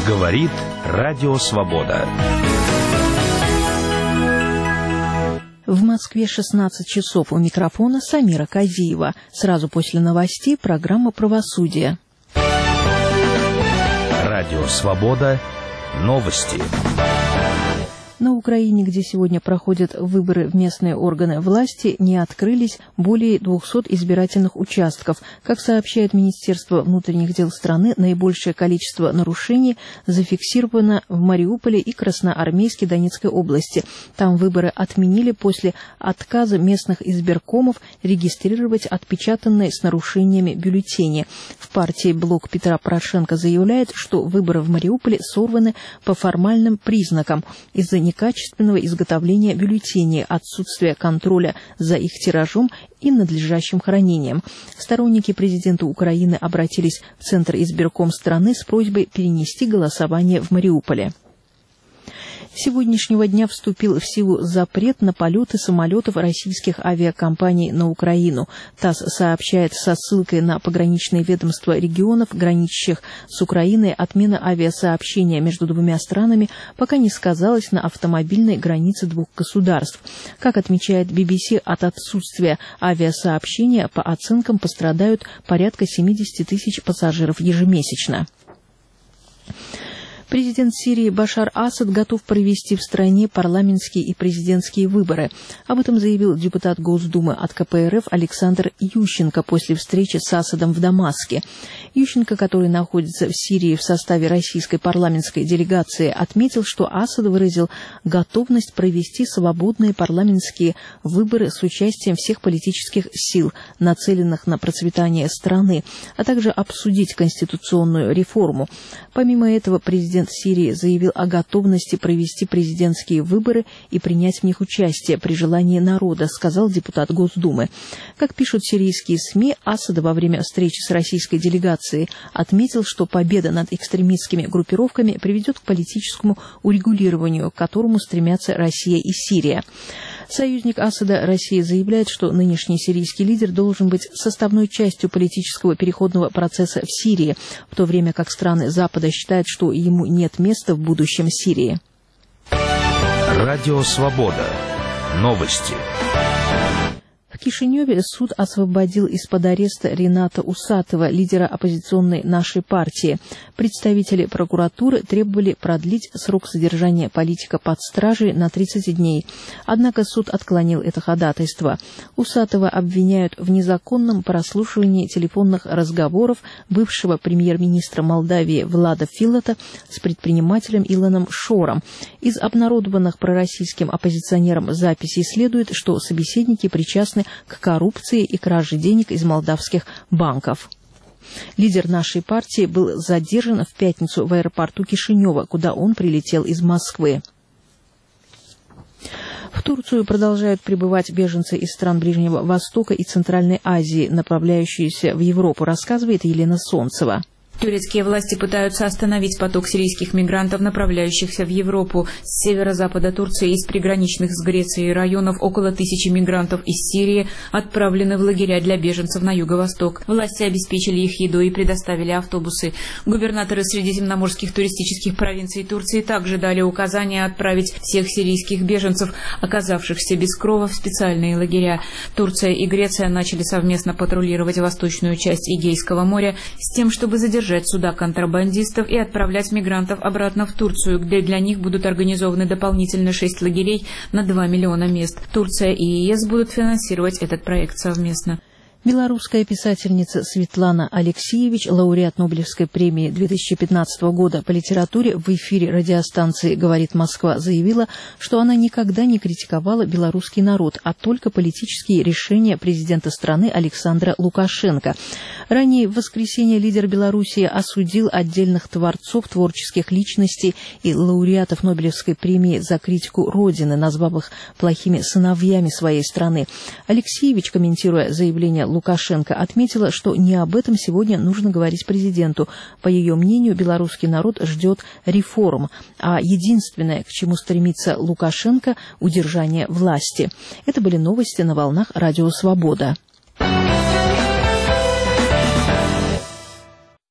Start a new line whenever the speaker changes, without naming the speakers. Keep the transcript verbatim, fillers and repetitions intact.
Говорит Радио Свобода.
В Москве шестнадцать часов. У микрофона Самира Казиева. Сразу после новостей программа «Правосудие».
Радио Свобода. Новости.
На Украине, где сегодня проходят выборы в местные органы власти, не открылись более двухсот избирательных участков. Как сообщает Министерство внутренних дел страны, наибольшее количество нарушений зафиксировано в Мариуполе и Красноармейске Донецкой области. Там выборы отменили после отказа местных избиркомов регистрировать отпечатанные с нарушениями бюллетени. В партии «Блок Петра Порошенко» заявляет, что выборы в Мариуполе сорваны по формальным признакам из-за некачественного изготовления бюллетеней, отсутствия контроля за их тиражом и надлежащим хранением. Сторонники президента Украины обратились в Центр избирком страны с просьбой перенести голосование в Мариуполе. С сегодняшнего дня вступил в силу запрет на полеты самолетов российских авиакомпаний на Украину. ТАСС сообщает со ссылкой на пограничные ведомства регионов, граничащих с Украиной, отмена авиасообщения между двумя странами пока не сказалась на автомобильной границе двух государств. Как отмечает би би си, от отсутствия авиасообщения, по оценкам, пострадают порядка семьдесят тысяч пассажиров ежемесячно. Президент Сирии Башар Асад готов провести в стране парламентские и президентские выборы. Об этом заявил депутат Госдумы от ка пэ эр эф Александр Ющенко после встречи с Асадом в Дамаске. Ющенко, который находится в Сирии в составе российской парламентской делегации, отметил, что Асад выразил готовность провести свободные парламентские выборы с участием всех политических сил, нацеленных на процветание страны, а также обсудить конституционную реформу. Помимо этого, президент Сирии заявил о готовности провести президентские выборы и принять в них участие при желании народа, сказал депутат Госдумы. Как пишут сирийские СМИ, Асад во время встречи с российской делегацией отметил, что победа над экстремистскими группировками приведет к политическому урегулированию, к которому стремятся Россия и Сирия. Союзник Асада, Россия, заявляет, что нынешний сирийский лидер должен быть составной частью политического переходного процесса в Сирии, в то время как страны Запада считают, что ему нет места в будущем Сирии.
Радио Свобода. Новости.
В Кишиневе суд освободил из-под ареста Рената Усатова, лидера оппозиционной «Нашей партии». Представители прокуратуры требовали продлить срок содержания политика под стражей на тридцать дней. Однако суд отклонил это ходатайство. Усатова обвиняют в незаконном прослушивании телефонных разговоров бывшего премьер-министра Молдавии Влада Филата с предпринимателем Илоном Шором. Из обнародованных пророссийским оппозиционером записей следует, что собеседники причастны к коррупции и краже денег из молдавских банков. Лидер «Нашей партии» был задержан в пятницу в аэропорту Кишинева, куда он прилетел из Москвы. В Турцию продолжают прибывать беженцы из стран Ближнего Востока и Центральной Азии, направляющиеся в Европу, рассказывает Елена Солнцева.
Турецкие власти пытаются остановить поток сирийских мигрантов, направляющихся в Европу. С северо-запада Турции из приграничных с Грецией районов около тысячи мигрантов из Сирии отправлены в лагеря для беженцев на юго-восток. Власти обеспечили их едой и предоставили автобусы. Губернаторы средиземноморских туристических провинций Турции также дали указание отправить всех сирийских беженцев, оказавшихся без крова, в специальные лагеря. Турция и Греция начали совместно патрулировать восточную часть Эгейского моря с тем, чтобы задержать суда контрабандистов и отправлять мигрантов обратно в Турцию, где для них будут организованы дополнительно шесть лагерей на два миллиона мест. Турция и е эс будут финансировать этот проект совместно.
Белорусская писательница Светлана Алексеевич, лауреат Нобелевской премии две тысячи пятнадцатого года по литературе, в эфире радиостанции «Говорит Москва» заявила, что она никогда не критиковала белорусский народ, а только политические решения президента страны Александра Лукашенко. Ранее в воскресенье лидер Белоруссии осудил отдельных творцов, творческих личностей и лауреатов Нобелевской премии за критику Родины, назвав их плохими сыновьями своей страны. Алексеевич, комментируя заявление Лукашенко, отметила, что не об этом сегодня нужно говорить президенту. По ее мнению, белорусский народ ждет реформ, а единственное, к чему стремится Лукашенко – удержание власти. Это были новости на волнах Радио Свобода.